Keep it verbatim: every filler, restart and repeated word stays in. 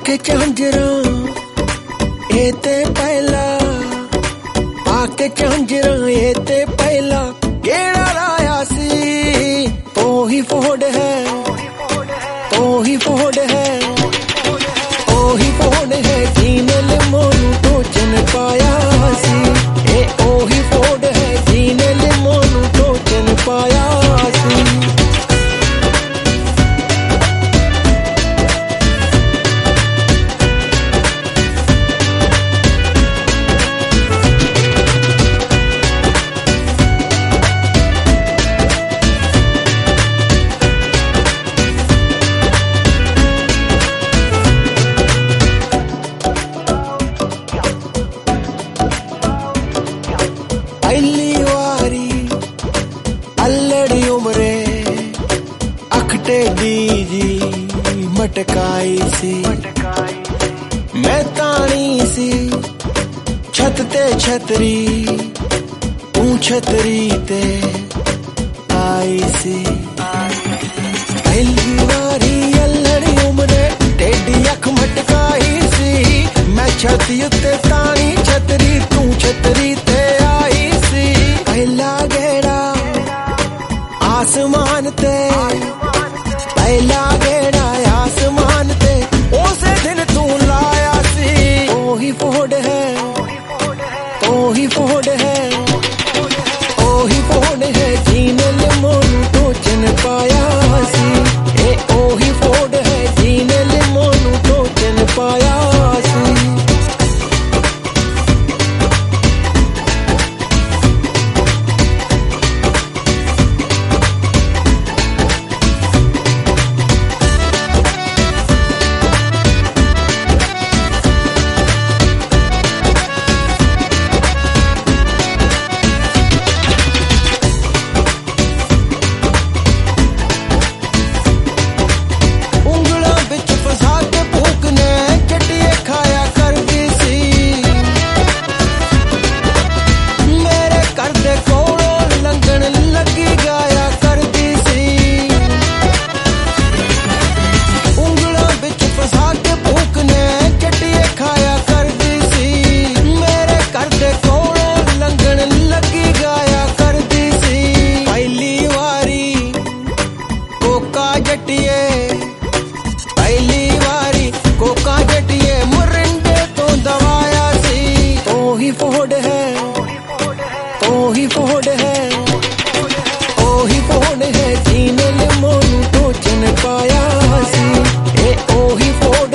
पाके झांजरा ए ते पहला, पाके झांजरा ए ते पहला गेड़ा लाया सी। तो ही फोड़ है, तो ही फोड़ है, तो ही फोड़ है जीने ले मोनू टोचन पाया सी। ए ओ ही फोड़ है जीने ले मोनू टोचन पाया सी। पहली वारी अल्लड़ी उमरे अखटे दीजी मटकाई सी। मैं तानी सी छत ते छतरी, तू छतरी ते आई सी। पहली वारी अल्लड़ी उमरे टेडी अख मटकाई सी। मैं छती उत्ते तानी छतरी, तू छतरी ते आई सी। पहला गेड़ा आसमान ते, पहला गेड़ा आसमान ते उसे दिन तू लाया सी। ओ ही फोड़ है, ओ ही फोड़ है, ओ ही फोड़ है जीने ले मोनू टोचन पाया सी। ए ओ ही फोड़ है जीने ले मोनू टोचन पाया सी। पहली वारी कोका जटिए मुरिंडे तो दवाया सी। तो ही फोड़ है, तो ही फोड़ है, तो ही फोड़ है जीने ले मोनू टोचन पाया सी। ए ओ ही फोड़